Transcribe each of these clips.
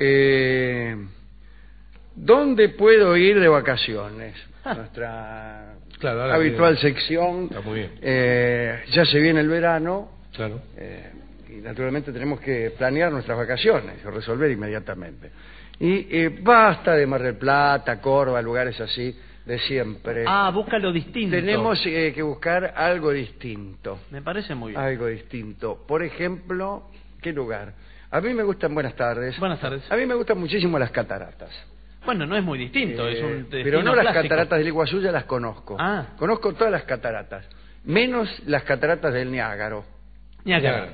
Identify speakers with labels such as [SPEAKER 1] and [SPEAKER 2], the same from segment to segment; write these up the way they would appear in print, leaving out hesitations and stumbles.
[SPEAKER 1] ¿Dónde puedo ir de vacaciones? Nuestra
[SPEAKER 2] Claro,
[SPEAKER 1] habitual sección.
[SPEAKER 2] Está muy bien.
[SPEAKER 1] Ya se viene el verano.
[SPEAKER 2] Claro.
[SPEAKER 1] Y naturalmente tenemos que planear nuestras vacaciones, o resolver inmediatamente. Y basta de Mar del Plata, Córdoba, lugares así de siempre.
[SPEAKER 3] Busca lo distinto.
[SPEAKER 1] Tenemos que buscar algo distinto.
[SPEAKER 3] Me parece muy bien.
[SPEAKER 1] Algo distinto. Por ejemplo, ¿qué lugar? A mí me gustan, buenas tardes.
[SPEAKER 3] Buenas tardes.
[SPEAKER 1] A mí me gustan muchísimo las cataratas.
[SPEAKER 3] Bueno, no es muy distinto, es un
[SPEAKER 1] pero no las
[SPEAKER 3] clásico.
[SPEAKER 1] cataratas del Iguazú, ya las conozco. Conozco todas las cataratas, menos las cataratas del Niágara.
[SPEAKER 3] Niágara.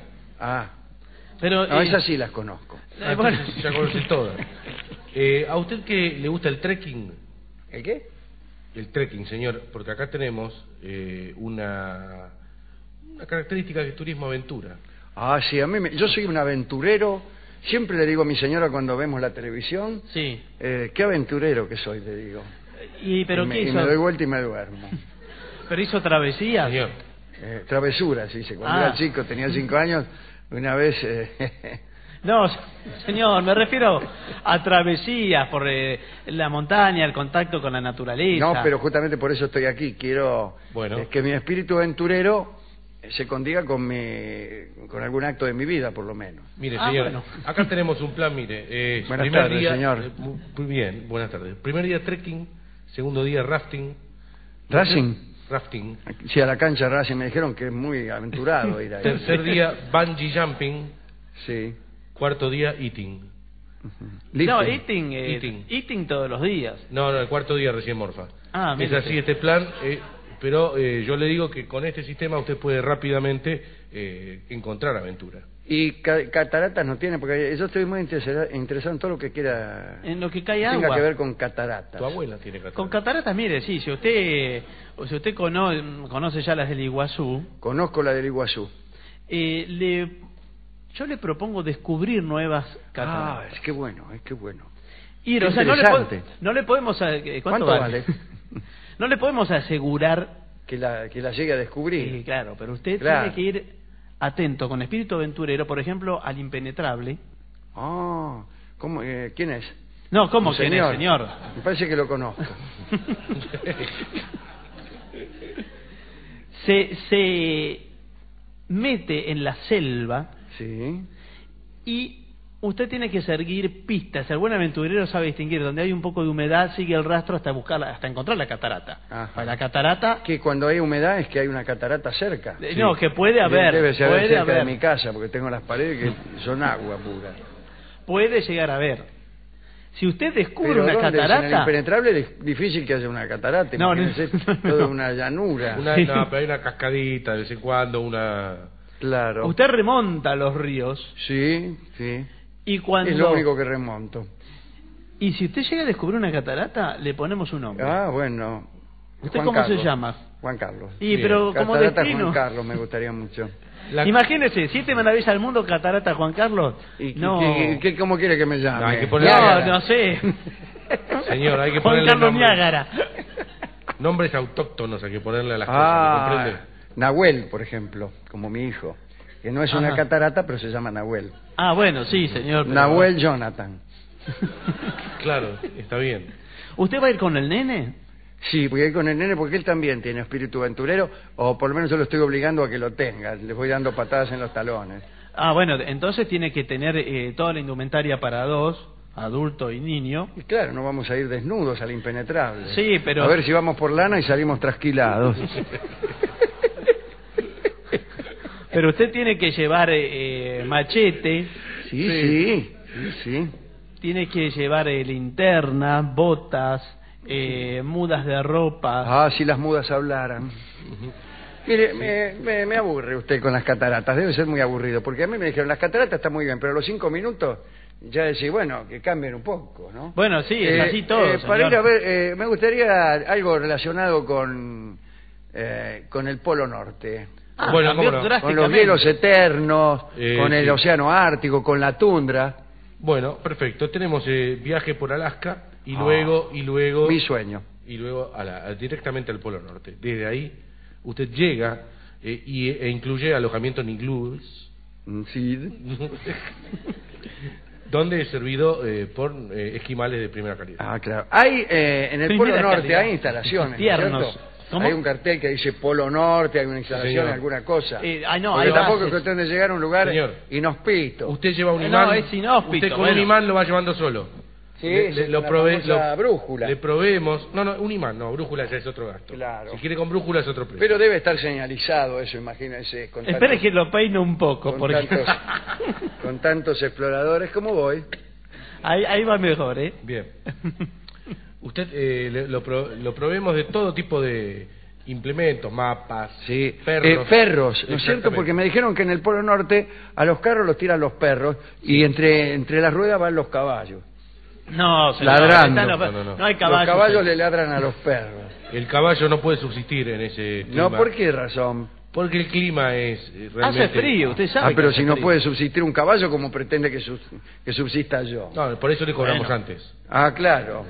[SPEAKER 3] Pero,
[SPEAKER 1] no, esas sí las conozco.
[SPEAKER 3] Bueno.
[SPEAKER 2] Ya conocí todas. ¿A usted qué le gusta el trekking?
[SPEAKER 1] ¿El qué?
[SPEAKER 2] El trekking, señor, porque acá tenemos una característica de turismo aventura.
[SPEAKER 1] Sí, yo soy un aventurero. Siempre le digo a mi señora cuando vemos la televisión,
[SPEAKER 3] sí.
[SPEAKER 1] Qué aventurero que soy, le digo.
[SPEAKER 3] ¿Pero qué hizo?
[SPEAKER 1] Y me doy vuelta y me duermo.
[SPEAKER 3] ¿Pero hizo travesías?
[SPEAKER 2] Señor.
[SPEAKER 1] Travesuras, hice. Cuando era chico, tenía 5 años, una vez...
[SPEAKER 3] No, señor, me refiero a travesías por la montaña, el contacto con la naturaleza.
[SPEAKER 1] No, pero justamente por eso estoy aquí. Quiero que mi espíritu aventurero se condiga con algún acto de mi vida, por lo menos.
[SPEAKER 2] Mire, señor, acá tenemos un plan, mire.
[SPEAKER 1] Buenas tardes, señor.
[SPEAKER 2] Muy bien, buenas tardes. Primer día trekking, segundo día rafting.
[SPEAKER 1] Rafting. Sí, a la cancha Racing me dijeron que es muy aventurado ir ahí.
[SPEAKER 2] Tercer día bungee jumping.
[SPEAKER 1] Sí.
[SPEAKER 2] Cuarto día eating.
[SPEAKER 3] No, eating todos los días.
[SPEAKER 2] No, el cuarto día recién morfa. Es así este plan, pero yo le digo que con este sistema usted puede rápidamente encontrar aventura.
[SPEAKER 1] Y cataratas no tiene, porque yo estoy muy interesado en todo lo que quiera.
[SPEAKER 3] En lo que cae agua.
[SPEAKER 1] Tenga que ver con cataratas.
[SPEAKER 2] Tu abuela tiene cataratas.
[SPEAKER 3] Con cataratas, mire, sí, si usted conoce ya las del Iguazú.
[SPEAKER 1] Conozco la del Iguazú.
[SPEAKER 3] Yo le propongo descubrir nuevas cataratas.
[SPEAKER 1] Es que bueno, es que bueno.
[SPEAKER 3] Y, o sea, no le podemos... ¿Cuánto vale? No le podemos asegurar...
[SPEAKER 1] Que la llegue a descubrir.
[SPEAKER 3] Claro, pero usted tiene que ir atento, con espíritu aventurero, por ejemplo, al Impenetrable.
[SPEAKER 1] ¿Cómo, ¿quién es?
[SPEAKER 3] No, ¿cómo quién es, señor?
[SPEAKER 1] Me parece que lo conozco.
[SPEAKER 3] se mete en la selva.
[SPEAKER 1] Sí.
[SPEAKER 3] Y usted tiene que seguir pistas. El buen aventurero sabe distinguir donde hay un poco de humedad, sigue el rastro hasta encontrar la catarata. La catarata...
[SPEAKER 1] Que cuando hay humedad es que hay una catarata cerca.
[SPEAKER 3] No, que puede haber.
[SPEAKER 1] Debe ser cerca de mi casa, porque tengo las paredes que son agua pura.
[SPEAKER 3] Puede llegar a ver. Si usted descubre una catarata...
[SPEAKER 1] En el Impenetrable es difícil que haya una catarata.
[SPEAKER 3] No,
[SPEAKER 1] toda una llanura.
[SPEAKER 2] No, pero hay una cascadita de vez en cuando,
[SPEAKER 1] Claro.
[SPEAKER 3] Usted remonta los ríos.
[SPEAKER 1] Sí.
[SPEAKER 3] Y cuando...
[SPEAKER 1] Es lo único que remonto.
[SPEAKER 3] Y si usted llega a descubrir una catarata, le ponemos un nombre.
[SPEAKER 1] Bueno.
[SPEAKER 3] ¿Usted cómo se llama?
[SPEAKER 1] Juan Carlos.
[SPEAKER 3] Pero como
[SPEAKER 1] Catarata
[SPEAKER 3] destino...
[SPEAKER 1] Juan Carlos me gustaría mucho.
[SPEAKER 3] Imagínese, 7 maravillas del mundo, Catarata Juan Carlos.
[SPEAKER 1] ¿Cómo quiere que me llame?
[SPEAKER 2] No, hay que ponerle
[SPEAKER 3] no sé.
[SPEAKER 2] Señor, hay que ponerle
[SPEAKER 3] Juan Carlos Niágara.
[SPEAKER 2] Nombres autóctonos hay que ponerle a las cosas, ¿comprende?
[SPEAKER 1] Nahuel, por ejemplo, como mi hijo, que no es una catarata, pero se llama Nahuel.
[SPEAKER 3] Bueno, sí, señor.
[SPEAKER 1] Nahuel Jonathan.
[SPEAKER 2] Claro, está bien.
[SPEAKER 3] ¿Usted va a ir con el nene?
[SPEAKER 1] Sí, voy a ir con el nene porque él también tiene espíritu aventurero, o por lo menos yo lo estoy obligando a que lo tenga. Le voy dando patadas en los talones.
[SPEAKER 3] Bueno, entonces tiene que tener toda la indumentaria para dos, adulto y niño.
[SPEAKER 1] Y claro, no vamos a ir desnudos al Impenetrable.
[SPEAKER 3] Sí, pero...
[SPEAKER 1] A ver si vamos por lana y salimos trasquilados.
[SPEAKER 3] Pero usted tiene que llevar machete.
[SPEAKER 1] Sí.
[SPEAKER 3] Tiene que llevar linterna, botas, mudas de ropa.
[SPEAKER 1] Si las mudas hablaran. Mire, me aburre usted con las cataratas. Debe ser muy aburrido, porque a mí me dijeron, las cataratas están muy bien, pero a los 5 minutos ya decís, bueno, que cambien un poco, ¿no?
[SPEAKER 3] Bueno, sí, es así todo,
[SPEAKER 1] para ir a ver, me gustaría algo relacionado con el Polo Norte.
[SPEAKER 2] Bueno,
[SPEAKER 1] con los hielos eternos, con el océano Ártico, con la tundra.
[SPEAKER 2] Bueno, perfecto. Tenemos viaje por Alaska y luego
[SPEAKER 1] mi sueño.
[SPEAKER 2] Y luego directamente al Polo Norte. Desde ahí usted llega e incluye alojamiento en iglús.
[SPEAKER 1] Sí.
[SPEAKER 2] donde es servido por esquimales de primera calidad.
[SPEAKER 1] Ah, claro. Hay en el Polo Norte hay instalaciones, ¿no es cierto? Hay un cartel que dice Polo Norte, hay una instalación, alguna cosa.
[SPEAKER 3] No,
[SPEAKER 1] porque tampoco es cuestión de llegar a un lugar inhóspito.
[SPEAKER 2] Usted lleva un imán.
[SPEAKER 3] No, es inhóspito.
[SPEAKER 2] Usted con un imán lo va llevando solo.
[SPEAKER 1] Sí, brújula.
[SPEAKER 2] Le proveemos. No, un imán, no, brújula ya es otro gasto.
[SPEAKER 1] Claro.
[SPEAKER 2] Si quiere con brújula es otro precio.
[SPEAKER 1] Pero debe estar señalizado eso, imagínense.
[SPEAKER 3] Espere que lo peine un poco.
[SPEAKER 1] Con tantos exploradores como voy.
[SPEAKER 3] Ahí va mejor, ¿eh?
[SPEAKER 2] Bien. Usted lo proveemos de todo tipo de implementos, mapas,
[SPEAKER 1] ferros, ¿no es cierto? Porque me dijeron que en el Polo Norte a los carros los tiran los perros y entre las ruedas van los caballos.
[SPEAKER 3] No,
[SPEAKER 1] ladrando.
[SPEAKER 3] No hay caballos.
[SPEAKER 1] Los caballos le ladran a los perros.
[SPEAKER 2] El caballo no puede subsistir en ese clima.
[SPEAKER 1] No, ¿por qué razón?
[SPEAKER 2] Porque el clima es realmente...
[SPEAKER 3] Hace frío, usted sabe.
[SPEAKER 1] Pero si no puede subsistir un caballo, ¿cómo pretende que subsista yo?
[SPEAKER 2] No, por eso le cobramos antes.
[SPEAKER 1] Ah, claro.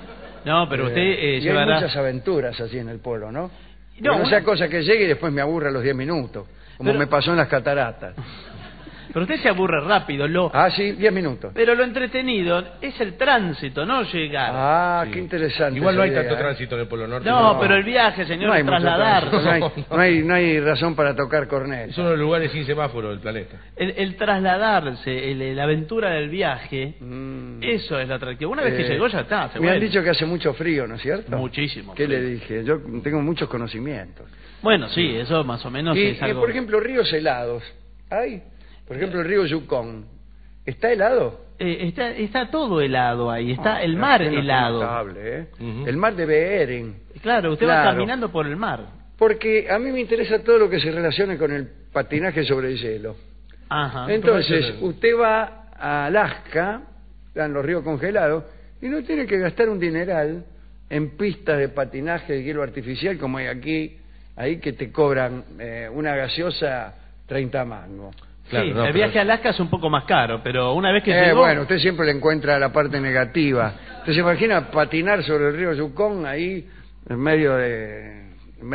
[SPEAKER 3] No, pero usted
[SPEAKER 1] llevará... hay muchas aventuras así en el Polo, ¿no? No sea cosa que llegue y después me aburra a los 10 minutos, como me pasó en las cataratas.
[SPEAKER 3] Pero usted se aburre rápido.
[SPEAKER 1] Sí, 10 minutos.
[SPEAKER 3] Pero lo entretenido es el tránsito, no llegar.
[SPEAKER 1] Ah, qué interesante.
[SPEAKER 2] Igual no hay tanto tránsito en el Polo Norte.
[SPEAKER 3] No, pero el viaje, señor,
[SPEAKER 1] no hay
[SPEAKER 3] trasladarse.
[SPEAKER 1] No hay razón para tocar corneta.
[SPEAKER 2] Es uno de los lugares sin semáforo del planeta.
[SPEAKER 3] El trasladarse, la aventura del viaje, eso es lo atractivo. Una vez que llegó ya está.
[SPEAKER 1] Me han dicho que hace mucho frío, ¿no es cierto?
[SPEAKER 3] Muchísimo.
[SPEAKER 1] ¿Qué le dije? Yo tengo muchos conocimientos.
[SPEAKER 3] Bueno, sí, eso más o menos es algo...
[SPEAKER 1] por ejemplo, ríos helados. ¿Hay? Por ejemplo, el río Yukon. ¿Está helado?
[SPEAKER 3] Está todo helado ahí. Está el mar helado.
[SPEAKER 1] Notable, El mar de Bering.
[SPEAKER 3] Claro, usted va caminando por el mar.
[SPEAKER 1] Porque a mí me interesa todo lo que se relacione con el patinaje sobre el hielo.
[SPEAKER 3] Ajá.
[SPEAKER 1] Entonces, usted va a Alaska, están los ríos congelados, y no tiene que gastar un dineral en pistas de patinaje de hielo artificial como hay aquí, ahí que te cobran una gaseosa 30 mangos.
[SPEAKER 3] Claro, sí, el viaje a Alaska es un poco más caro, pero una vez que llegó...
[SPEAKER 1] Bueno, usted siempre le encuentra la parte negativa. Usted se imagina patinar sobre el río Yukon ahí en medio de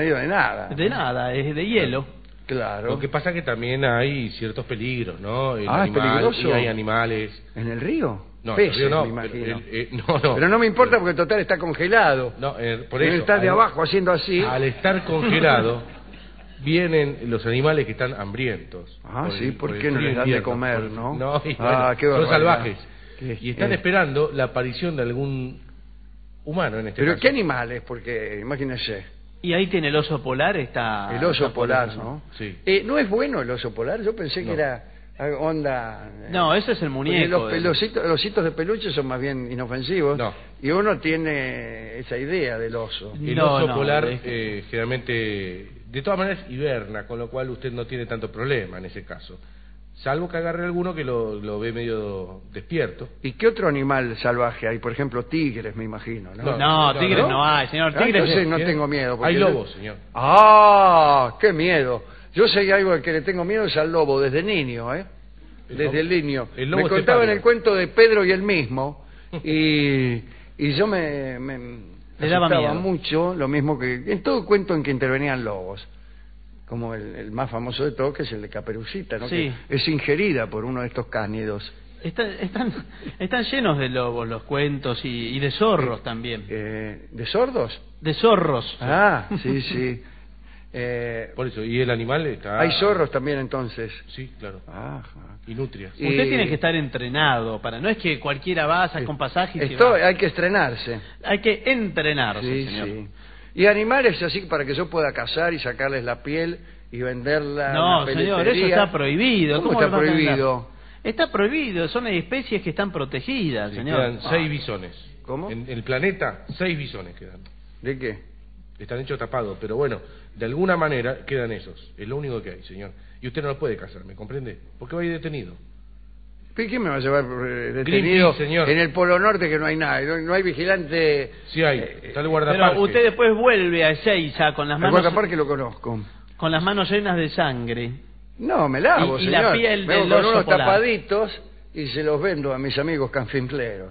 [SPEAKER 1] nada.
[SPEAKER 3] De nada, es de hielo.
[SPEAKER 1] Claro.
[SPEAKER 2] Lo que pasa es que también hay ciertos peligros, ¿no?
[SPEAKER 1] ¿es peligroso?
[SPEAKER 2] Y hay animales.
[SPEAKER 1] ¿En el río?
[SPEAKER 2] No,
[SPEAKER 1] peces,
[SPEAKER 2] en el río no,
[SPEAKER 1] me imagino.
[SPEAKER 2] No.
[SPEAKER 1] Pero no me importa porque total está congelado.
[SPEAKER 2] No, por eso.
[SPEAKER 1] Está de abajo haciendo así.
[SPEAKER 2] Al estar congelado... vienen los animales que están hambrientos.
[SPEAKER 1] ¿Por qué no les dan de comer, no?
[SPEAKER 2] No, son salvajes. Y están esperando la aparición de algún humano en este caso.
[SPEAKER 1] ¿Pero qué animales? Porque imagínese.
[SPEAKER 3] Y ahí tiene el oso polar, el
[SPEAKER 1] oso polar, ¿no?
[SPEAKER 2] Sí.
[SPEAKER 1] ¿No es bueno el oso polar? Yo pensé que era onda...
[SPEAKER 3] No, ese es el muñeco.
[SPEAKER 1] Los ositos de peluche son más bien inofensivos.
[SPEAKER 2] No.
[SPEAKER 1] Y uno tiene esa idea del oso.
[SPEAKER 2] El oso polar generalmente... De todas maneras hiberna, con lo cual usted no tiene tanto problema en ese caso. Salvo que agarre alguno que lo ve medio despierto.
[SPEAKER 1] ¿Y qué otro animal salvaje hay? Por ejemplo, tigres, me imagino, ¿no?
[SPEAKER 3] No, tigres no hay, señor. Tigres
[SPEAKER 1] entonces no tengo miedo.
[SPEAKER 2] Hay lobos, señor.
[SPEAKER 1] ¡Qué miedo! Yo sé algo al que le tengo miedo es al lobo, desde niño, Desde el niño. Me contaban el cuento de Pedro y el mismo, y yo me
[SPEAKER 3] le daba miedo
[SPEAKER 1] mucho, lo mismo que en todo cuento en que intervenían lobos, como el más famoso de todos, que es el de Caperucita, ¿no?
[SPEAKER 3] Sí.
[SPEAKER 1] Que es ingerida por uno de estos cánidos.
[SPEAKER 3] Están llenos de lobos los cuentos y de zorros también.
[SPEAKER 1] ¿De sordos?
[SPEAKER 3] De zorros.
[SPEAKER 1] Sí.
[SPEAKER 2] Por eso, y el animal está...
[SPEAKER 1] ¿Hay zorros también entonces?
[SPEAKER 2] Sí, claro. Y nutrias.
[SPEAKER 3] Usted tiene que estar entrenado no es que cualquiera va, saca un pasaje y
[SPEAKER 1] hay que estrenarse.
[SPEAKER 3] Hay que entrenarse, señor.
[SPEAKER 1] Sí. Y animales así para que yo pueda cazar y sacarles la piel y venderla.
[SPEAKER 3] No, señor, eso está prohibido.
[SPEAKER 1] ¿Cómo está prohibido?
[SPEAKER 3] Está prohibido, son especies que están protegidas, señor.
[SPEAKER 2] Quedan 6 bisones.
[SPEAKER 1] ¿Cómo?
[SPEAKER 2] En el planeta, 6 bisones quedan.
[SPEAKER 1] ¿De qué?
[SPEAKER 2] Están hechos tapados, pero bueno, de alguna manera quedan esos. Es lo único que hay, señor. Y usted no lo puede cazar, ¿me comprende? ¿Por qué va a ir detenido?
[SPEAKER 1] ¿Quién me va a llevar detenido
[SPEAKER 2] señor?
[SPEAKER 1] En el Polo Norte que no hay nada? No hay vigilante...
[SPEAKER 2] Sí hay, está el guardaparque.
[SPEAKER 3] Pero usted después vuelve a Ezeiza con las manos...
[SPEAKER 1] El guardaparque lo conozco.
[SPEAKER 3] Con las manos llenas de sangre.
[SPEAKER 1] No, me lavo,
[SPEAKER 3] señor.
[SPEAKER 1] Y
[SPEAKER 3] la piel
[SPEAKER 1] del
[SPEAKER 3] oso
[SPEAKER 1] con unos
[SPEAKER 3] polar.
[SPEAKER 1] tapaditos y se los vendo a mis amigos canfinfleros.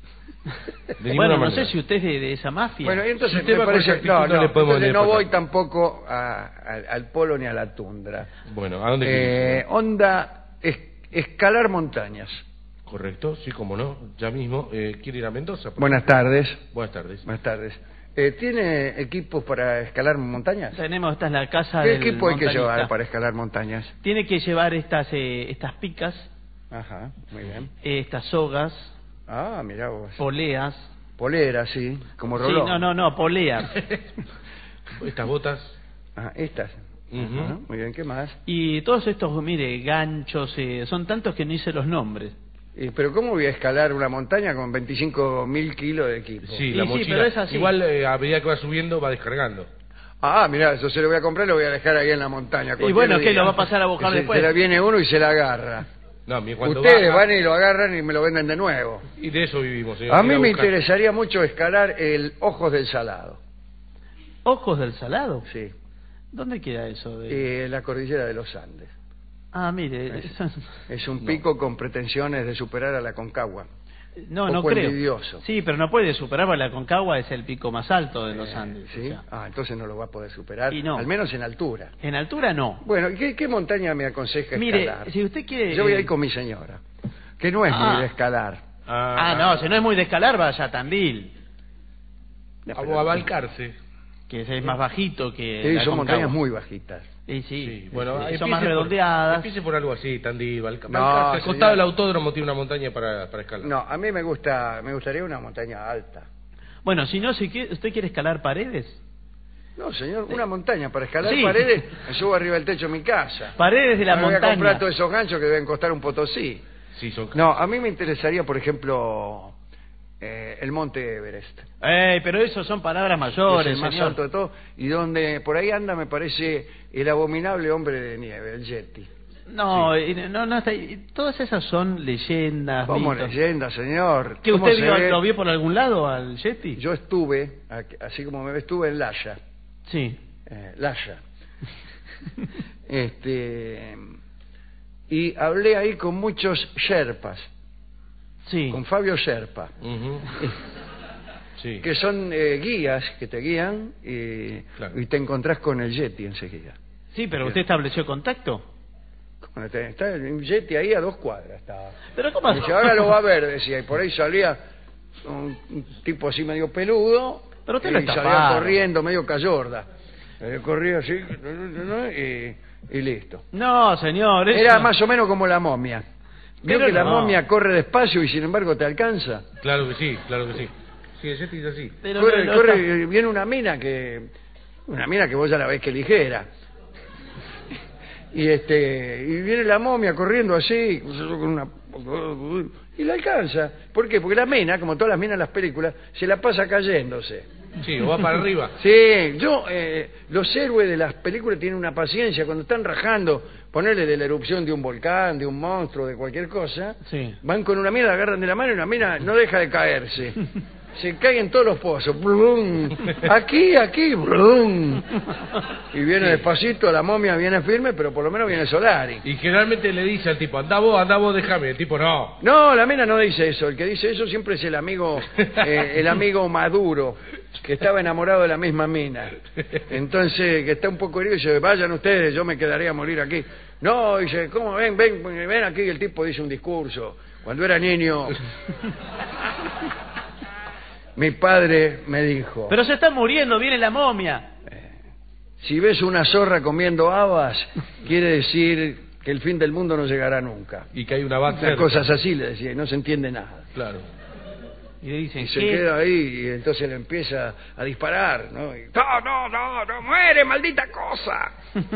[SPEAKER 3] Bueno, no sé si usted es de esa mafia.
[SPEAKER 1] Bueno, entonces
[SPEAKER 2] si
[SPEAKER 1] me parece... No voy
[SPEAKER 2] pasar.
[SPEAKER 1] tampoco al polo ni a la tundra.
[SPEAKER 2] Bueno, ¿a dónde quiere?
[SPEAKER 1] Onda... escalar montañas.
[SPEAKER 2] Correcto, sí, como no, ya mismo. ¿Quiere ir a Mendoza?
[SPEAKER 1] Buenas tardes.
[SPEAKER 2] Buenas tardes.
[SPEAKER 1] Buenas tardes. ¿Tiene equipos para escalar montañas?
[SPEAKER 3] Tenemos, esta es la casa
[SPEAKER 1] ¿Qué
[SPEAKER 3] del
[SPEAKER 1] equipo hay que
[SPEAKER 3] montañista.
[SPEAKER 1] llevar para escalar montañas?
[SPEAKER 3] Tiene que llevar estas picas,
[SPEAKER 1] Ajá, muy bien.
[SPEAKER 3] estas sogas,
[SPEAKER 1] Ah, mirá vos.
[SPEAKER 3] poleas.
[SPEAKER 1] Polera, sí, como
[SPEAKER 3] Sí,
[SPEAKER 1] rolón.
[SPEAKER 3] no, poleas.
[SPEAKER 2] Estas botas.
[SPEAKER 1] Ah, estas.
[SPEAKER 2] Ujú.
[SPEAKER 1] Ajá, muy bien, ¿qué más?
[SPEAKER 3] Y todos estos, mire, ganchos, son tantos que no hice los nombres.
[SPEAKER 1] Pero ¿cómo voy a escalar una montaña con 25.000 kilos de equipo?
[SPEAKER 2] Sí,
[SPEAKER 3] Y
[SPEAKER 2] la
[SPEAKER 3] sí,
[SPEAKER 2] mochila.
[SPEAKER 3] pero es así.
[SPEAKER 2] Igual a medida que va subiendo va descargando.
[SPEAKER 1] Ah, mirá, eso se lo voy a comprar y lo voy a dejar ahí en la montaña.
[SPEAKER 3] Y
[SPEAKER 1] cualquier
[SPEAKER 3] bueno, ¿qué?
[SPEAKER 1] día.
[SPEAKER 3] ¿Lo va a pasar a buscar
[SPEAKER 1] Se-
[SPEAKER 3] después?
[SPEAKER 1] Se la viene uno y se la agarra.
[SPEAKER 2] No, cuando
[SPEAKER 1] Ustedes
[SPEAKER 2] baja,
[SPEAKER 1] van y lo agarran y me lo venden de nuevo.
[SPEAKER 2] y de eso vivimos, señor.
[SPEAKER 1] A
[SPEAKER 2] Ir
[SPEAKER 1] mí me
[SPEAKER 2] buscar.
[SPEAKER 1] interesaría mucho escalar el Ojos del Salado.
[SPEAKER 3] ¿Ojos del Salado?
[SPEAKER 1] Sí,
[SPEAKER 3] ¿Dónde queda eso?
[SPEAKER 1] la cordillera de los Andes.
[SPEAKER 3] Ah, mire,
[SPEAKER 1] Es un pico con pretensiones de superar a la Concagua.
[SPEAKER 3] no
[SPEAKER 1] poco
[SPEAKER 3] creo.
[SPEAKER 1] envidioso.
[SPEAKER 3] Sí, pero no puede superar, porque la Concagua es el pico más alto de los Andes.
[SPEAKER 1] ¿Sí?
[SPEAKER 3] o sea.
[SPEAKER 1] Ah, entonces no lo va a poder superar,
[SPEAKER 3] Y no.
[SPEAKER 1] al menos en altura.
[SPEAKER 3] En altura no.
[SPEAKER 1] Bueno, ¿y qué montaña me aconseja
[SPEAKER 3] Mire,
[SPEAKER 1] escalar?
[SPEAKER 3] si usted quiere...
[SPEAKER 1] Yo voy a ir con mi señora, que no es muy de escalar.
[SPEAKER 3] no, si no es muy de escalar, vaya a Tandil,
[SPEAKER 2] A Balcarce.
[SPEAKER 3] que es más bajito que
[SPEAKER 1] Sí,
[SPEAKER 3] la
[SPEAKER 1] son
[SPEAKER 3] Concagua.
[SPEAKER 1] montañas muy bajitas.
[SPEAKER 3] Sí,
[SPEAKER 2] Sí, bueno,
[SPEAKER 3] son
[SPEAKER 2] empiece
[SPEAKER 3] más
[SPEAKER 2] por-
[SPEAKER 3] redondeadas.
[SPEAKER 2] Empiece por algo así, Tandil, Balcarce.
[SPEAKER 1] No,
[SPEAKER 2] Al
[SPEAKER 1] señor.
[SPEAKER 2] costado del autódromo tiene una montaña para escalar.
[SPEAKER 1] No, a mí me gustaría una montaña alta.
[SPEAKER 3] Bueno, si no, ¿usted quiere escalar paredes?
[SPEAKER 1] No, señor, una montaña para escalar
[SPEAKER 3] Sí.
[SPEAKER 1] paredes, me subo arriba del techo de mi casa.
[SPEAKER 3] Paredes de la
[SPEAKER 1] Me voy a comprar
[SPEAKER 3] montaña.
[SPEAKER 1] todos esos ganchos que deben costar un potosí.
[SPEAKER 2] Sí, son...
[SPEAKER 1] No, a mí me interesaría, por ejemplo, el Monte Everest.
[SPEAKER 3] Pero eso son palabras
[SPEAKER 1] Es
[SPEAKER 3] mayores,
[SPEAKER 1] el más
[SPEAKER 3] señor.
[SPEAKER 1] alto de todo, y donde por ahí anda, me parece, el abominable hombre de nieve, el Yeti.
[SPEAKER 3] No, no está ahí. Todas esas son leyendas,
[SPEAKER 1] ¿Cómo
[SPEAKER 3] mitos.
[SPEAKER 1] leyenda, señor?
[SPEAKER 3] ¿Que
[SPEAKER 1] ¿Cómo
[SPEAKER 3] usted
[SPEAKER 1] se ve?
[SPEAKER 3] lo vio por algún lado al Yeti?
[SPEAKER 1] Yo estuve, así como me ve, estuve en Lhasa.
[SPEAKER 3] Sí.
[SPEAKER 1] Lhasa. Y hablé ahí con muchos Sherpas,
[SPEAKER 3] Sí.
[SPEAKER 1] con Fabio Sherpa,
[SPEAKER 2] Ujú. Sí.
[SPEAKER 1] que son guías que te guían
[SPEAKER 2] Claro.
[SPEAKER 1] y te encontrás con el Yeti enseguida.
[SPEAKER 3] Sí, pero usted estableció contacto.
[SPEAKER 1] Bueno, está el Yeti ahí a 2 cuadras. Estaba.
[SPEAKER 3] Pero ¿cómo?
[SPEAKER 1] Y dice, ahora lo va a ver, decía, y por ahí salía un tipo así medio peludo,
[SPEAKER 3] Pero usted
[SPEAKER 1] y
[SPEAKER 3] lo
[SPEAKER 1] salía
[SPEAKER 3] estafaron.
[SPEAKER 1] corriendo medio cayorda. Corría así, y listo.
[SPEAKER 3] No, señor. eso-
[SPEAKER 1] Era más o menos como la momia. ¿Vio
[SPEAKER 3] Pero
[SPEAKER 1] que la
[SPEAKER 3] no.
[SPEAKER 1] momia corre despacio y sin embargo te alcanza?
[SPEAKER 2] Claro que sí, claro que sí. Sí, el Yeti es así.
[SPEAKER 3] Pero
[SPEAKER 1] Corre,
[SPEAKER 3] no
[SPEAKER 1] corre,
[SPEAKER 3] está-
[SPEAKER 1] y viene una mina que vos ya la ves que ligera. Y viene la momia corriendo así, con una, y la alcanza. ¿Por qué? Porque la mina, como todas las minas en las películas, se la pasa cayéndose.
[SPEAKER 2] Sí, o va para arriba.
[SPEAKER 1] Sí, los héroes de las películas tienen una paciencia cuando están rajando, ponerle de la erupción de un volcán, de un monstruo, de cualquier cosa,
[SPEAKER 3] Sí.
[SPEAKER 1] van con una mina, la agarran de la mano y una mina no deja de caerse. Se cae en todos los pozos. Blum. Aquí, blum. Y viene despacito, la momia viene firme, pero por lo menos viene Solari.
[SPEAKER 2] Y generalmente le dice al tipo, anda vos, déjame. El tipo, no.
[SPEAKER 1] No, la mina no dice eso. El que dice eso siempre es el amigo Maduro, que estaba enamorado de la misma mina. Entonces, que está un poco herido, dice, vayan ustedes, yo me quedaría a morir aquí. No, dice, ¿cómo? Ven aquí. Y el tipo dice un discurso. Cuando era niño, mi padre me dijo,
[SPEAKER 3] Pero se está muriendo, viene la momia.
[SPEAKER 1] si ves una zorra comiendo habas, quiere decir que el fin del mundo no llegará nunca.
[SPEAKER 2] Y que hay una vaca.
[SPEAKER 1] Las cosas así, le decía, y no se entiende nada.
[SPEAKER 2] Claro.
[SPEAKER 3] Y le dicen,
[SPEAKER 1] Y se
[SPEAKER 3] ¿qué?
[SPEAKER 1] queda ahí y entonces le empieza a disparar, ¿no? Y, no, muere, maldita cosa.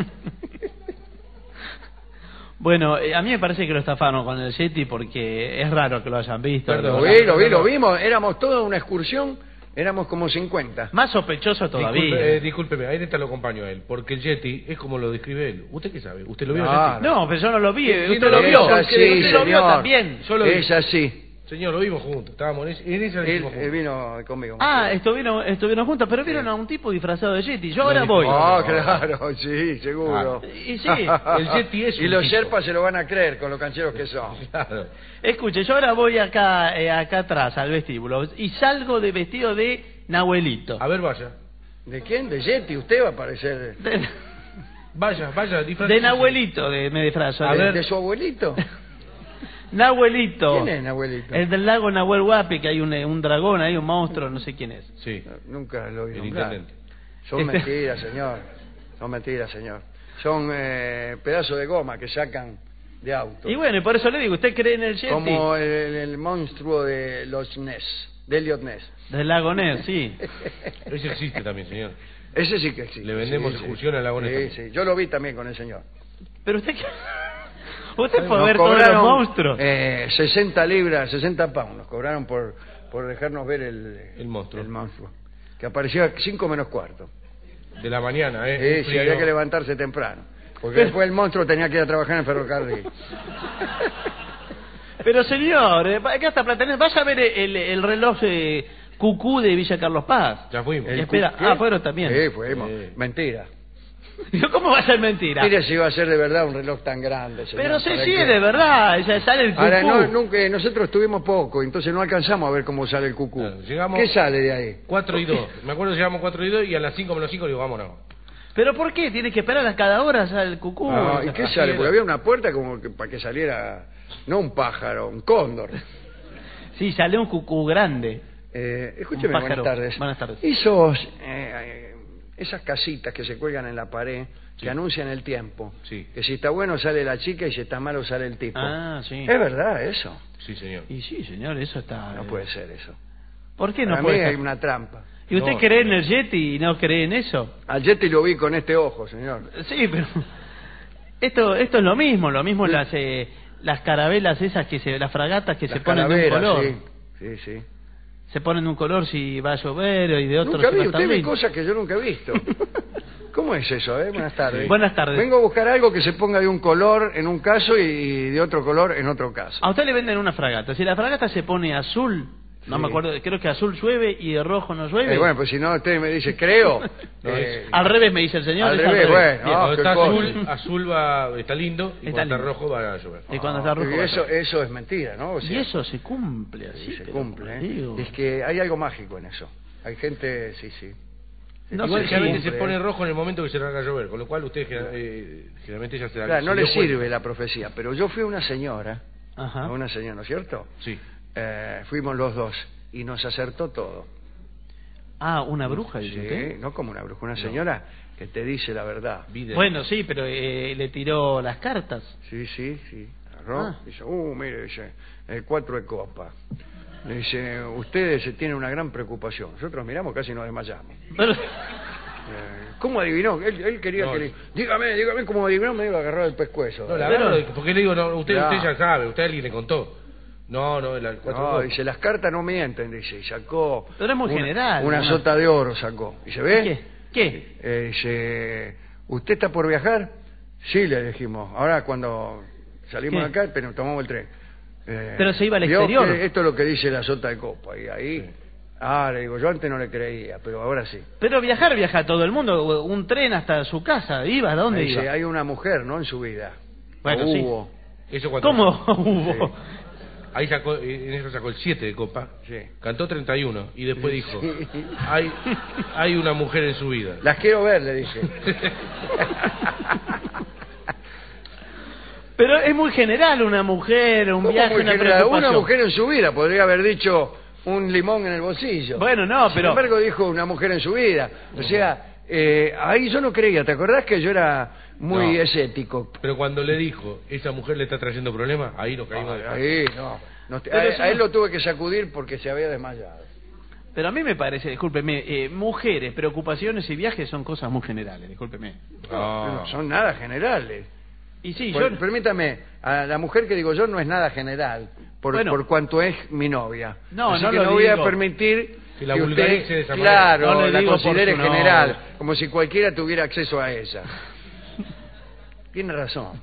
[SPEAKER 3] Bueno, a mí me parece que lo estafaron con el Yeti porque es raro que lo hayan visto.
[SPEAKER 2] Perdón.
[SPEAKER 1] Lo vimos, éramos toda una excursión, éramos como 50.
[SPEAKER 3] Más sospechoso todavía.
[SPEAKER 2] Discúlpeme, ahí te lo acompaño a él. Porque el Yeti es como lo describe él. ¿Usted qué sabe? ¿Usted lo vio?
[SPEAKER 1] No,
[SPEAKER 2] el Yeti?
[SPEAKER 3] No, pero yo no lo vi.
[SPEAKER 2] Sí,
[SPEAKER 3] Usted lo
[SPEAKER 2] es
[SPEAKER 3] vio.
[SPEAKER 2] así,
[SPEAKER 3] Usted lo vio
[SPEAKER 1] señor.
[SPEAKER 3] también.
[SPEAKER 2] Yo lo vi.
[SPEAKER 1] Es así.
[SPEAKER 2] Señor, lo vimos juntos. Estábamos en esa
[SPEAKER 1] Él
[SPEAKER 2] dijimos juntos.
[SPEAKER 1] vino conmigo.
[SPEAKER 3] Ah, estuvieron juntos, pero vieron a un tipo disfrazado de Yeti. Yo ahora voy.
[SPEAKER 1] Oh, claro, sí, seguro.
[SPEAKER 3] Y sí,
[SPEAKER 2] el Yeti es
[SPEAKER 1] Y
[SPEAKER 2] un
[SPEAKER 1] los
[SPEAKER 2] tipo.
[SPEAKER 1] Sherpas se lo van a creer con los cancheros que son.
[SPEAKER 2] Claro.
[SPEAKER 3] escuche, yo ahora voy acá atrás al vestíbulo y salgo de vestido de Nahuelito.
[SPEAKER 2] A ver, vaya.
[SPEAKER 1] ¿De quién? ¿De Yeti? Usted va a parecer...
[SPEAKER 2] Vaya, disfrute.
[SPEAKER 3] De Nahuelito me disfrazo.
[SPEAKER 2] A ver.
[SPEAKER 1] ¿De su abuelito?
[SPEAKER 3] Nahuelito.
[SPEAKER 1] ¿Quién es Nahuelito?
[SPEAKER 3] El del lago Nahuel Huapi, que hay un dragón, hay un monstruo, no sé quién es.
[SPEAKER 2] Sí.
[SPEAKER 1] Nunca lo oí
[SPEAKER 2] El
[SPEAKER 1] nombrar.
[SPEAKER 2] intendente.
[SPEAKER 1] Son mentiras, señor. Son mentiras, señor. Son pedazos de goma que sacan de auto.
[SPEAKER 3] Y bueno, y por eso le digo, ¿usted cree en el Yeti?
[SPEAKER 1] Como el monstruo de los Ness, de Elliot Ness.
[SPEAKER 3] Del lago Ness, sí.
[SPEAKER 2] Ese existe también, señor.
[SPEAKER 1] Ese sí que existe.
[SPEAKER 2] Le vendemos excursión al lago Ness.
[SPEAKER 1] Sí, sí. Yo lo vi también con el señor.
[SPEAKER 3] Pero usted... Usted puede
[SPEAKER 1] Nos
[SPEAKER 3] ver todos los
[SPEAKER 1] cobraron,
[SPEAKER 3] monstruos.
[SPEAKER 1] 60 libras, 60 pounds nos cobraron por dejarnos ver el
[SPEAKER 2] monstruo.
[SPEAKER 1] El monstruo. Que aparecía 5 menos cuarto.
[SPEAKER 2] De la mañana,
[SPEAKER 1] Sí, había que levantarse temprano. Porque después el monstruo tenía que ir a trabajar en el ferrocarril.
[SPEAKER 3] Pero señor, acá está Platanés, vaya a ver el reloj cucú de Villa Carlos Paz.
[SPEAKER 2] Ya fuimos.
[SPEAKER 3] Y espera, fueron también.
[SPEAKER 1] Sí, fuimos. Mentira.
[SPEAKER 3] ¿Cómo va a ser mentira?
[SPEAKER 1] Mire si va a ser de verdad un reloj tan grande, señor.
[SPEAKER 3] Pero sí, es de verdad, ya sale el cucú.
[SPEAKER 1] Ahora, nunca, nosotros estuvimos poco, entonces no alcanzamos a ver cómo sale el cucú.
[SPEAKER 2] Claro, llegamos
[SPEAKER 1] ¿Qué sale de ahí?
[SPEAKER 2] 4 y 2. Me acuerdo que llegamos 4 y 2 y a las 5 menos 5 digo, vámonos.
[SPEAKER 3] ¿Pero por qué? ¿Tiene que esperar a cada hora sale el cucú?
[SPEAKER 1] No, ¿y qué sale? Porque había una puerta como que para que saliera, no un pájaro, un cóndor.
[SPEAKER 3] Sí, sale un cucú grande.
[SPEAKER 1] Escúcheme,
[SPEAKER 3] Un pájaro.
[SPEAKER 1] buenas tardes.
[SPEAKER 3] Buenas tardes.
[SPEAKER 1] Esas casitas que se cuelgan en la pared,
[SPEAKER 2] Sí.
[SPEAKER 1] que anuncian el tiempo.
[SPEAKER 2] Sí.
[SPEAKER 1] Que si está bueno sale la chica y si está malo sale el tipo.
[SPEAKER 3] Ah, sí.
[SPEAKER 1] ¿Es verdad eso?
[SPEAKER 2] Sí, señor.
[SPEAKER 3] Y sí, señor, eso está...
[SPEAKER 1] No puede ser eso.
[SPEAKER 3] ¿Por qué
[SPEAKER 1] Para
[SPEAKER 3] no
[SPEAKER 1] mí
[SPEAKER 3] puede
[SPEAKER 1] hay
[SPEAKER 3] ser?
[SPEAKER 1] una trampa.
[SPEAKER 3] ¿Y usted
[SPEAKER 2] No,
[SPEAKER 3] cree en el Yeti y no cree en eso?
[SPEAKER 1] Al Yeti lo vi con este ojo, señor.
[SPEAKER 3] Sí, pero... Esto es lo mismo las carabelas esas, las fragatas que
[SPEAKER 1] Las
[SPEAKER 3] se ponen de un
[SPEAKER 1] calaveras,
[SPEAKER 3] color.
[SPEAKER 1] sí.
[SPEAKER 3] Se ponen de un color si va a llover y de otro
[SPEAKER 1] Nunca
[SPEAKER 3] si va
[SPEAKER 1] vi,
[SPEAKER 3] a estar
[SPEAKER 1] usted ve
[SPEAKER 3] lindo.
[SPEAKER 1] cosas que yo nunca he visto. ¿Cómo es eso, Buenas tardes.
[SPEAKER 3] Buenas tardes.
[SPEAKER 1] Vengo a buscar algo que se ponga de un color en un caso y de otro color en otro caso.
[SPEAKER 3] A usted le venden una fragata. Si la fragata se pone azul, no
[SPEAKER 1] Sí.
[SPEAKER 3] me acuerdo, creo que azul llueve y de rojo no llueve.
[SPEAKER 1] Bueno, pues si no, usted me dice, creo.
[SPEAKER 3] Al revés me dice el señor.
[SPEAKER 1] al
[SPEAKER 3] es
[SPEAKER 1] revés, bueno.
[SPEAKER 2] Bien, cuando
[SPEAKER 1] qué
[SPEAKER 2] está
[SPEAKER 1] cosa.
[SPEAKER 2] azul está lindo y
[SPEAKER 3] Está
[SPEAKER 2] cuando está
[SPEAKER 3] lindo.
[SPEAKER 2] rojo va a llover.
[SPEAKER 3] Y cuando está rojo.
[SPEAKER 1] Y
[SPEAKER 3] va a llover.
[SPEAKER 1] eso es mentira, ¿no? O sea,
[SPEAKER 3] Y eso se cumple así.
[SPEAKER 1] sí, se
[SPEAKER 3] pero
[SPEAKER 1] cumple,
[SPEAKER 3] como digo.
[SPEAKER 1] Es que hay algo mágico en eso. Hay gente, sí.
[SPEAKER 3] No
[SPEAKER 2] Igual
[SPEAKER 3] sé,
[SPEAKER 2] generalmente
[SPEAKER 1] sí,
[SPEAKER 2] se pone rojo en el momento que se larga a llover, con lo cual usted generalmente ya se da.
[SPEAKER 1] Claro, no
[SPEAKER 2] se
[SPEAKER 1] le
[SPEAKER 2] dio cuenta.
[SPEAKER 1] sirve la profecía, pero yo fui una señora,
[SPEAKER 3] Ajá.
[SPEAKER 1] ¿no es cierto?
[SPEAKER 2] Sí.
[SPEAKER 1] Fuimos los dos y nos acertó todo.
[SPEAKER 3] Ah, una bruja, dice
[SPEAKER 1] Sí,
[SPEAKER 3] usted.
[SPEAKER 1] no como una bruja, una señora que te dice la verdad.
[SPEAKER 2] Vida.
[SPEAKER 3] Bueno, sí, pero le tiró las cartas.
[SPEAKER 1] Sí. Agarró,
[SPEAKER 3] Ah.
[SPEAKER 1] dice, mire, dice, el 4 de copa. Le dice, ustedes tienen una gran preocupación. Nosotros miramos, casi nos desmayamos.
[SPEAKER 3] Pero-
[SPEAKER 1] ¿Cómo adivinó? Él quería
[SPEAKER 2] No.
[SPEAKER 1] que le... Dígame cómo adivinó, me iba a agarrar el pescuezo.
[SPEAKER 2] No, la
[SPEAKER 3] Pero-
[SPEAKER 2] verdad, porque le digo, no, usted
[SPEAKER 1] Ya.
[SPEAKER 2] ya sabe, usted alguien le contó. No, el 4
[SPEAKER 1] No, dice, las cartas no mienten, dice, y sacó...
[SPEAKER 3] Pero es muy general,
[SPEAKER 1] Una
[SPEAKER 3] ¿no?
[SPEAKER 1] sota de oro sacó. Dice, ¿ve?
[SPEAKER 3] ¿Qué?
[SPEAKER 1] Dice, ¿usted está por viajar? Sí, le dijimos. Ahora cuando salimos
[SPEAKER 3] ¿Qué?
[SPEAKER 1] acá, pero tomamos el tren.
[SPEAKER 3] Pero se iba al
[SPEAKER 1] vio
[SPEAKER 3] exterior.
[SPEAKER 1] que esto es lo que dice la sota de copa. Y ahí, le digo, yo antes no le creía, pero ahora sí.
[SPEAKER 3] Pero viaja todo el mundo. Un tren hasta su casa. ¿Iba? ¿A dónde
[SPEAKER 1] Dice,
[SPEAKER 3] iba?
[SPEAKER 1] hay una mujer, ¿no? En su vida.
[SPEAKER 3] Bueno,
[SPEAKER 1] O
[SPEAKER 3] sí.
[SPEAKER 1] hubo.
[SPEAKER 2] Eso cuando
[SPEAKER 3] ¿Cómo hubo?
[SPEAKER 2] Ahí sacó, en eso sacó el 7 de copa,
[SPEAKER 1] Sí.
[SPEAKER 2] cantó 31 y después dijo, hay una mujer en su vida.
[SPEAKER 1] Las quiero ver, le dije.
[SPEAKER 3] Pero es muy general una mujer, un
[SPEAKER 1] ¿Cómo
[SPEAKER 3] viaje,
[SPEAKER 1] muy
[SPEAKER 3] una
[SPEAKER 1] general?
[SPEAKER 3] preocupación.
[SPEAKER 1] Una mujer en su vida, podría haber dicho un limón en el bolsillo.
[SPEAKER 3] Bueno, no,
[SPEAKER 1] Sin
[SPEAKER 3] pero...
[SPEAKER 1] embargo dijo una mujer en su vida. O sea, ahí yo no creía. ¿Te acordás que yo era muy
[SPEAKER 2] No.
[SPEAKER 1] escéptico?
[SPEAKER 2] Pero cuando le dijo, esa mujer le está trayendo problemas, ahí nos caímos de
[SPEAKER 1] Ahí, no.
[SPEAKER 3] Pero eso
[SPEAKER 1] A él
[SPEAKER 3] no-
[SPEAKER 1] lo tuve que sacudir porque se había desmayado.
[SPEAKER 3] Pero a mí me parece, discúlpeme, mujeres, preocupaciones y viajes son cosas muy generales, discúlpeme.
[SPEAKER 1] No son nada generales.
[SPEAKER 3] Y sí,
[SPEAKER 1] Por-
[SPEAKER 3] yo...
[SPEAKER 1] Permítame, a la mujer que digo yo no es nada general,
[SPEAKER 3] Bueno.
[SPEAKER 1] por cuanto es mi novia.
[SPEAKER 3] No,
[SPEAKER 1] Así
[SPEAKER 3] no
[SPEAKER 1] que
[SPEAKER 3] lo
[SPEAKER 1] no voy a
[SPEAKER 3] digo.
[SPEAKER 1] permitir
[SPEAKER 2] Que la
[SPEAKER 1] que
[SPEAKER 2] vulgarice
[SPEAKER 1] usted,
[SPEAKER 2] de esa manera.
[SPEAKER 1] claro,
[SPEAKER 3] No le
[SPEAKER 1] la
[SPEAKER 3] digo por
[SPEAKER 1] considere
[SPEAKER 3] su
[SPEAKER 1] general,
[SPEAKER 3] nombre.
[SPEAKER 1] como si cualquiera tuviera acceso a ella. Tiene razón.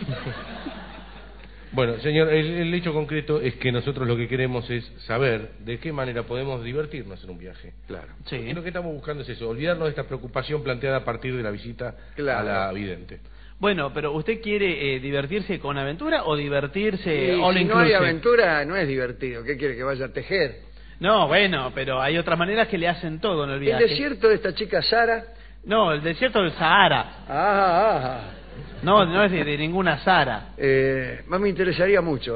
[SPEAKER 2] Bueno, señor, el hecho concreto es que nosotros lo que queremos es saber de qué manera podemos divertirnos en un viaje.
[SPEAKER 1] Claro.
[SPEAKER 3] Sí.
[SPEAKER 2] Y lo que estamos buscando es eso, olvidarnos de esta preocupación planteada a partir de la visita
[SPEAKER 1] Claro.
[SPEAKER 2] a la vidente.
[SPEAKER 3] Bueno, pero ¿usted quiere divertirse con aventura o divertirse
[SPEAKER 1] Y
[SPEAKER 3] all
[SPEAKER 1] si no hay
[SPEAKER 3] inclusive?
[SPEAKER 1] aventura, no es divertido. ¿Qué quiere, que vaya a tejer?
[SPEAKER 3] No, bueno, pero hay otras maneras que le hacen todo en el
[SPEAKER 1] El
[SPEAKER 3] viaje.
[SPEAKER 1] desierto de esta chica Sara...
[SPEAKER 3] No, el desierto del Sahara.
[SPEAKER 1] Ah,
[SPEAKER 3] No es de ninguna Sara.
[SPEAKER 1] más me interesaría mucho, ¿eh?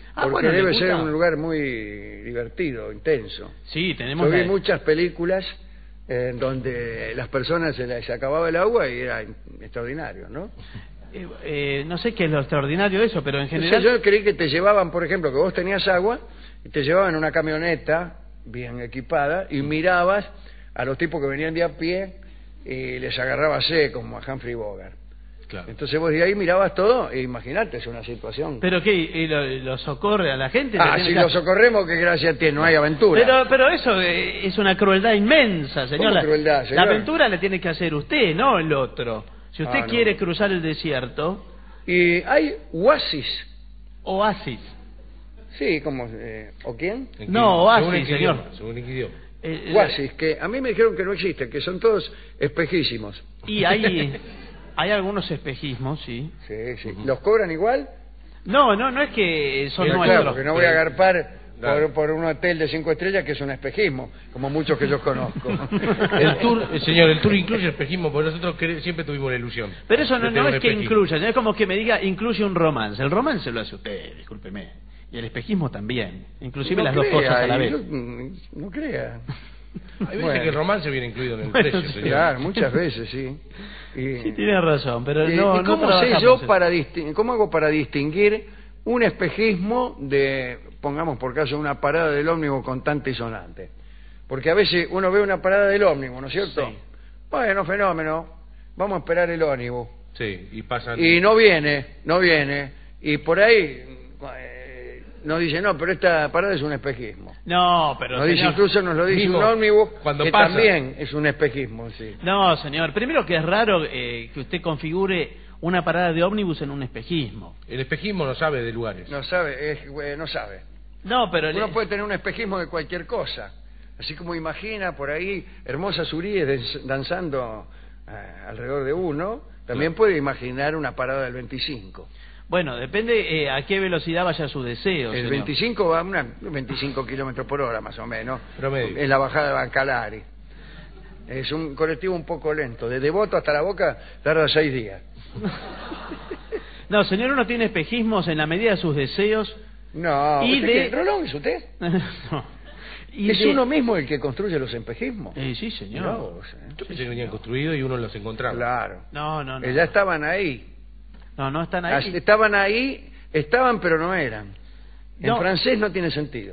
[SPEAKER 1] porque
[SPEAKER 3] bueno,
[SPEAKER 1] debe
[SPEAKER 3] ¿le
[SPEAKER 1] ser
[SPEAKER 3] gusta?
[SPEAKER 1] un lugar muy divertido, intenso.
[SPEAKER 3] Sí, tenemos...
[SPEAKER 1] Yo vi muchas películas en donde las personas se les acababa el agua y era extraordinario, ¿no?
[SPEAKER 3] no sé qué es lo extraordinario de eso, pero en general...
[SPEAKER 1] Entonces, yo creí que te llevaban, por ejemplo, que vos tenías agua y te llevaban en una camioneta bien equipada y mirabas a los tipos que venían de a pie y les agarraba sed, como a Humphrey Bogart.
[SPEAKER 2] Claro.
[SPEAKER 1] Entonces vos de ahí mirabas todo e imagínate, es una situación...
[SPEAKER 3] ¿Pero qué? ¿Y lo socorre a la gente?
[SPEAKER 1] si lo socorremos, qué gracia tiene, no hay aventura.
[SPEAKER 3] Pero eso es una crueldad inmensa, señor.
[SPEAKER 1] ¿Cómo crueldad, señor?
[SPEAKER 3] La aventura la tiene que hacer usted, no el otro. Si usted
[SPEAKER 1] no.
[SPEAKER 3] quiere cruzar el desierto...
[SPEAKER 1] Y hay oasis.
[SPEAKER 3] Oasis.
[SPEAKER 1] Sí, como... ¿O quién?
[SPEAKER 3] No, oasis, señor.
[SPEAKER 2] Según en qué idioma.
[SPEAKER 1] Oasis, que a mí me dijeron que no existen, que son todos espejísimos.
[SPEAKER 3] Y hay algunos espejismos, sí.
[SPEAKER 1] Sí, sí. ¿Los cobran igual?
[SPEAKER 3] No es que son
[SPEAKER 1] Claro,
[SPEAKER 3] nuestros.
[SPEAKER 1] porque no voy a agarpar
[SPEAKER 2] Claro.
[SPEAKER 1] por un hotel de 5 estrellas que es un espejismo, como muchos que yo conozco.
[SPEAKER 2] Señor, el tour incluye espejismo, porque nosotros siempre tuvimos la ilusión.
[SPEAKER 3] Pero eso
[SPEAKER 2] de
[SPEAKER 3] no
[SPEAKER 2] tener un
[SPEAKER 3] es que
[SPEAKER 2] espejismo.
[SPEAKER 3] incluya, es como que me diga incluye un romance. El romance lo hace usted, discúlpeme. Y el espejismo también. Inclusive
[SPEAKER 1] No
[SPEAKER 3] las dos
[SPEAKER 1] crea,
[SPEAKER 3] cosas a la vez.
[SPEAKER 1] No crea.
[SPEAKER 2] Hay veces
[SPEAKER 1] Bueno.
[SPEAKER 2] que el romance viene incluido en el
[SPEAKER 3] Bueno,
[SPEAKER 2] precio,
[SPEAKER 3] sí.
[SPEAKER 2] señor.
[SPEAKER 1] Claro, muchas veces, sí.
[SPEAKER 3] Sí, tiene razón, pero
[SPEAKER 1] ¿Y
[SPEAKER 3] no
[SPEAKER 1] cómo sé
[SPEAKER 3] trabajamos
[SPEAKER 1] yo
[SPEAKER 3] eso.
[SPEAKER 1] cómo hago para distinguir un espejismo de, pongamos por caso, una parada del ómnibus constante y sonante? Porque a veces uno ve una parada del ómnibus, ¿no es cierto?
[SPEAKER 3] Sí.
[SPEAKER 1] Bueno, fenómeno, vamos a esperar el ómnibus.
[SPEAKER 2] Sí, y pasan...
[SPEAKER 1] Y no viene, y por ahí nos dice, no, pero esta parada es un espejismo.
[SPEAKER 3] No, pero
[SPEAKER 1] Nos dice,
[SPEAKER 3] señor,
[SPEAKER 1] incluso nos lo dice
[SPEAKER 2] mismo,
[SPEAKER 1] un ómnibus
[SPEAKER 2] cuando
[SPEAKER 1] que
[SPEAKER 2] pasa.
[SPEAKER 1] también es un espejismo, sí.
[SPEAKER 3] No, señor. Primero que es raro que usted configure una parada de ómnibus en un espejismo.
[SPEAKER 2] El espejismo no sabe de lugares.
[SPEAKER 1] No sabe, no sabe.
[SPEAKER 3] No, pero...
[SPEAKER 1] Uno puede tener un espejismo de cualquier cosa. Así como imagina por ahí hermosas uríes danzando alrededor de uno, también puede imaginar una parada del 25.
[SPEAKER 3] Bueno, depende a qué velocidad vaya su deseo,
[SPEAKER 1] El
[SPEAKER 3] señor.
[SPEAKER 1] 25 va a 25 kilómetros por hora más o menos,
[SPEAKER 2] Promedio.
[SPEAKER 1] en la bajada de Bancalari. Es un colectivo un poco lento. De Devoto hasta La Boca tarda 6 días.
[SPEAKER 3] No, señor, uno tiene espejismos en la medida de sus deseos.
[SPEAKER 1] No,
[SPEAKER 3] Y
[SPEAKER 1] ¿usted
[SPEAKER 3] de-
[SPEAKER 1] qué? ¿Rolón es usted?
[SPEAKER 3] No. Y
[SPEAKER 1] ¿Es
[SPEAKER 3] de-
[SPEAKER 1] uno mismo el que construye los espejismos?
[SPEAKER 3] Sí,
[SPEAKER 1] Mirá
[SPEAKER 3] señor.
[SPEAKER 1] vos,
[SPEAKER 2] Yo pensé que venían construidos y uno los encontraba.
[SPEAKER 1] Claro.
[SPEAKER 3] No.
[SPEAKER 1] Ya estaban ahí.
[SPEAKER 3] No están ahí.
[SPEAKER 1] Estaban ahí, estaban pero no eran. En
[SPEAKER 3] No.
[SPEAKER 1] francés no tiene sentido.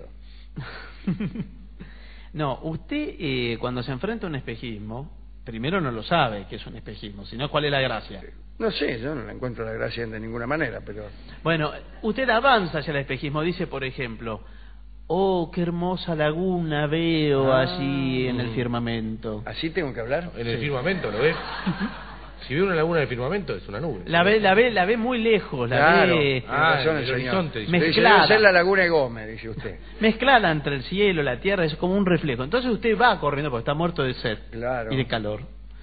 [SPEAKER 3] No, usted cuando se enfrenta a un espejismo, primero no lo sabe que es un espejismo, sino cuál es la gracia.
[SPEAKER 1] No sé, yo no le encuentro la gracia de ninguna manera, pero...
[SPEAKER 3] Bueno, usted avanza hacia el espejismo, dice por ejemplo, oh, qué hermosa laguna veo allí en el firmamento.
[SPEAKER 1] ¿Así tengo que hablar?
[SPEAKER 2] En el firmamento, ¿lo ves? Si ve una laguna en el firmamento, es una nube.
[SPEAKER 3] La ve muy lejos, la
[SPEAKER 1] Claro.
[SPEAKER 3] ve
[SPEAKER 1] Tiene razón
[SPEAKER 2] en
[SPEAKER 1] el
[SPEAKER 2] el
[SPEAKER 1] señor.
[SPEAKER 2] horizonte, dice.
[SPEAKER 1] Dice,
[SPEAKER 3] Mezclada.
[SPEAKER 1] debe ser la laguna de Gómez, dice usted.
[SPEAKER 3] mezclada entre el cielo, la tierra, es como un reflejo. Entonces usted va corriendo porque está muerto de sed
[SPEAKER 1] Claro.
[SPEAKER 3] y de calor.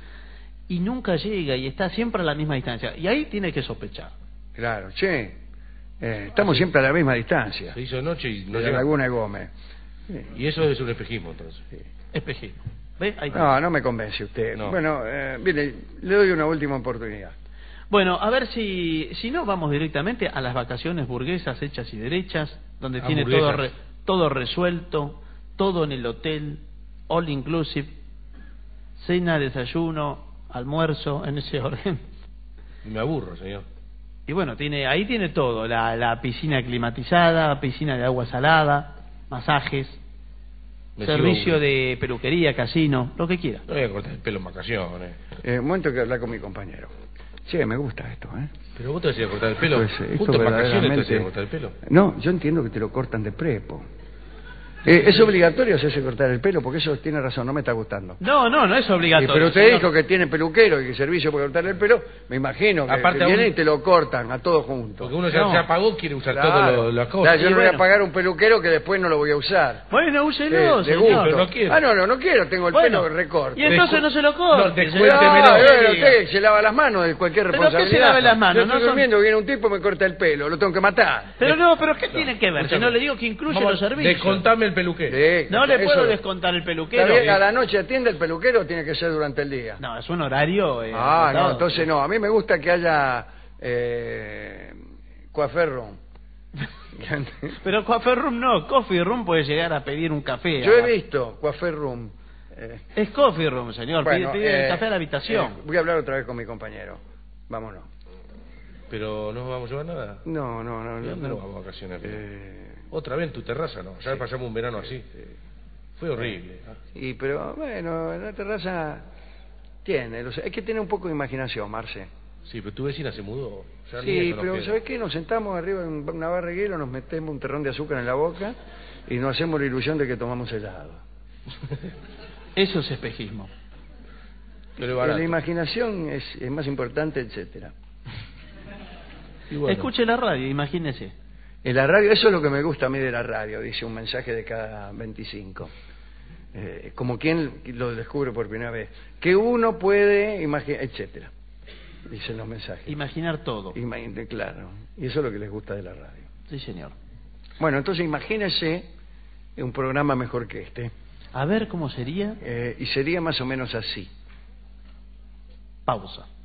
[SPEAKER 3] Y nunca llega y está siempre a la misma distancia. Y ahí tiene que sospechar.
[SPEAKER 1] Claro, che, estamos siempre a la misma distancia.
[SPEAKER 2] Se hizo noche y no
[SPEAKER 1] De la
[SPEAKER 2] llega.
[SPEAKER 1] laguna de Gómez.
[SPEAKER 2] Y eso es un espejismo, entonces.
[SPEAKER 3] Espejismo. ¿Ve? Ahí
[SPEAKER 1] No, no me convence usted.
[SPEAKER 2] No.
[SPEAKER 1] Bueno, mire, le doy una última oportunidad.
[SPEAKER 3] Bueno, a ver si no vamos directamente a las vacaciones burguesas hechas y derechas, donde tiene
[SPEAKER 2] Hamburguesas.
[SPEAKER 3] todo resuelto, todo en el hotel, all inclusive, cena, desayuno, almuerzo, en ese orden.
[SPEAKER 2] Me aburro, señor.
[SPEAKER 3] Y bueno, ahí tiene todo, la piscina climatizada, piscina de agua salada, masajes,
[SPEAKER 2] Me
[SPEAKER 3] servicio
[SPEAKER 2] sigo-
[SPEAKER 3] de peluquería, casino, lo que quiera.
[SPEAKER 2] No voy a cortar el pelo en vacaciones.
[SPEAKER 1] Un momento que hablar con mi compañero. Che, me gusta esto, ¿eh?
[SPEAKER 2] Pero vos te decías cortar el pelo.
[SPEAKER 1] Pues, esto
[SPEAKER 2] Justo en vacaciones te
[SPEAKER 1] verdaderamente-
[SPEAKER 2] decías cortar el pelo.
[SPEAKER 1] No, yo entiendo que te lo cortan de prepo. Es obligatorio hacerse cortar el pelo, porque eso tiene razón, no me está gustando.
[SPEAKER 3] No es obligatorio.
[SPEAKER 1] Pero usted
[SPEAKER 3] señor.
[SPEAKER 1] dijo que tiene peluquero y que servicio para cortarle el pelo, me imagino que,
[SPEAKER 2] Aparte
[SPEAKER 1] que viene
[SPEAKER 2] aún-
[SPEAKER 1] y te lo cortan a todos juntos.
[SPEAKER 2] Porque uno
[SPEAKER 3] No.
[SPEAKER 2] se apagó, quiere usar
[SPEAKER 1] Claro.
[SPEAKER 2] todas las cosas.
[SPEAKER 1] Claro, yo
[SPEAKER 3] Y
[SPEAKER 1] no voy a
[SPEAKER 3] bueno.
[SPEAKER 1] pagar un peluquero que después no lo voy a usar.
[SPEAKER 3] Bueno, úselo,
[SPEAKER 1] De
[SPEAKER 3] señor.
[SPEAKER 1] gusto.
[SPEAKER 2] pero no quiero.
[SPEAKER 1] No quiero, tengo el
[SPEAKER 3] Bueno,
[SPEAKER 1] pelo recorto.
[SPEAKER 3] y entonces no se lo corte.
[SPEAKER 2] No,
[SPEAKER 3] señor.
[SPEAKER 2] descuéntemelo.
[SPEAKER 1] Bueno, usted se lava las manos de cualquier
[SPEAKER 3] ¿Pero qué
[SPEAKER 1] responsabilidad.
[SPEAKER 3] se lave las manos?
[SPEAKER 1] Yo
[SPEAKER 3] No
[SPEAKER 1] estoy
[SPEAKER 3] son-
[SPEAKER 1] durmiendo, viene un tipo y me corta el pelo, lo tengo que matar.
[SPEAKER 3] Pero ¿qué tiene que ver? Si
[SPEAKER 2] Escúchame.
[SPEAKER 3] no le digo que incluye
[SPEAKER 2] Vamos,
[SPEAKER 3] los servicios.
[SPEAKER 2] descontame el peluquero.
[SPEAKER 1] Sí,
[SPEAKER 3] No le
[SPEAKER 1] eso-
[SPEAKER 3] puedo descontar el
[SPEAKER 1] ¿Está
[SPEAKER 3] peluquero.
[SPEAKER 1] bien? ¿A la noche atiende el peluquero o tiene que ser durante el día?
[SPEAKER 3] No, es un horario.
[SPEAKER 1] No,
[SPEAKER 3] acotado.
[SPEAKER 1] entonces no. A mí me gusta que haya coaferro.
[SPEAKER 3] Pero Coffee Room no, Coffee Room puede llegar a pedir un café.
[SPEAKER 1] Yo he visto Coffee Room.
[SPEAKER 3] Es Coffee Room, señor, pide el café a la habitación.
[SPEAKER 1] Voy a hablar otra vez con mi compañero. Vámonos.
[SPEAKER 2] ¿Pero no vamos a llevar nada?
[SPEAKER 1] No.
[SPEAKER 2] ¿Dónde nos vamos a vacacionar? Otra vez en tu terraza, ¿no? Ya pasamos un verano así. Fue horrible.
[SPEAKER 1] Pero bueno, la terraza tiene, hay que tener un poco de imaginación, Marce.
[SPEAKER 2] Sí, pero tu vecina se mudó. Ya
[SPEAKER 1] Sí, pero ¿sabes qué? Nos sentamos arriba en una barra de hielo, nos metemos un terrón de azúcar en la boca y nos hacemos la ilusión de que tomamos helado.
[SPEAKER 3] Eso es espejismo.
[SPEAKER 2] Pero
[SPEAKER 1] la imaginación es más importante, etcétera.
[SPEAKER 2] Bueno.
[SPEAKER 3] Escuche la radio, imagínese.
[SPEAKER 1] En la radio, eso es lo que me gusta a mí de la radio, dice un mensaje de cada 25. Como quien lo descubre por primera vez. Que uno puede imaginar, etcétera. Dicen los mensajes.
[SPEAKER 3] Imaginar todo.
[SPEAKER 1] Claro. Y eso es lo que les gusta de la radio.
[SPEAKER 3] Sí, señor.
[SPEAKER 1] Bueno, entonces imagínese un programa mejor que este.
[SPEAKER 3] A ver cómo sería.
[SPEAKER 1] Y sería más o menos así.
[SPEAKER 3] Pausa.